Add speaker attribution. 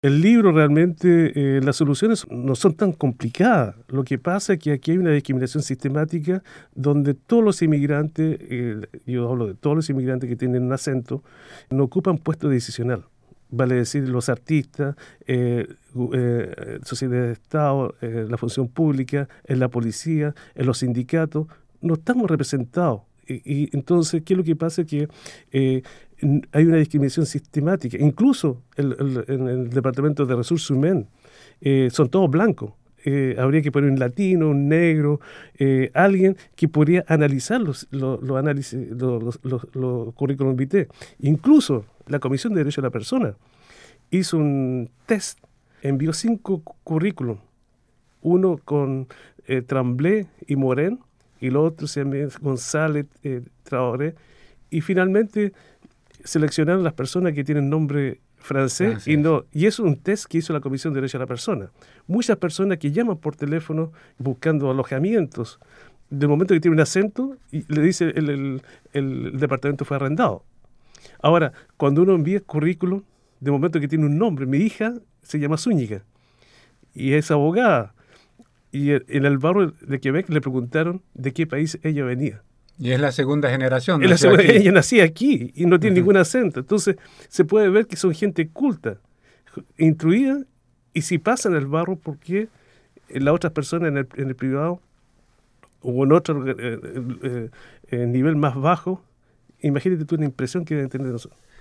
Speaker 1: El libro realmente, las soluciones no son tan complicadas. Lo que pasa es que aquí hay una discriminación sistemática donde todos los inmigrantes, yo hablo de todos los inmigrantes que tienen un acento, no ocupan puesto decisional. Vale decir, los artistas, sociedades de Estado, la función pública, en la policía, en los sindicatos, no estamos representados. Y entonces, ¿qué es lo que pasa? Que hay una discriminación sistemática. Incluso en el Departamento de Recursos Humanos son todos blancos. Habría que poner un latino, un negro, alguien que podría analizar los currículum vitae. Incluso la Comisión de Derechos de la Persona hizo un test, envió 5 currículum, uno con Tremblay y Morin, y el otro se llama González Traoré, y finalmente seleccionaron las personas que tienen nombre francés y es un test que hizo la Comisión de Derechos de la Persona. Muchas personas que llaman por teléfono buscando alojamientos, del momento que tiene un acento, y le dice el departamento fue arrendado. Ahora, cuando uno envía currículum, de momento que tiene un nombre, mi hija se llama Zúñiga y es abogada. Y en el barrio de Quebec le preguntaron de qué país ella venía.
Speaker 2: Y es la segunda generación.
Speaker 1: Ella nacía aquí y no tiene ningún acento. Entonces se puede ver que son gente culta, instruida, y si pasa en el barrio, ¿por qué las otras personas en el privado o en otro nivel más bajo? Imagínate tú la impresión que deben tener nosotros.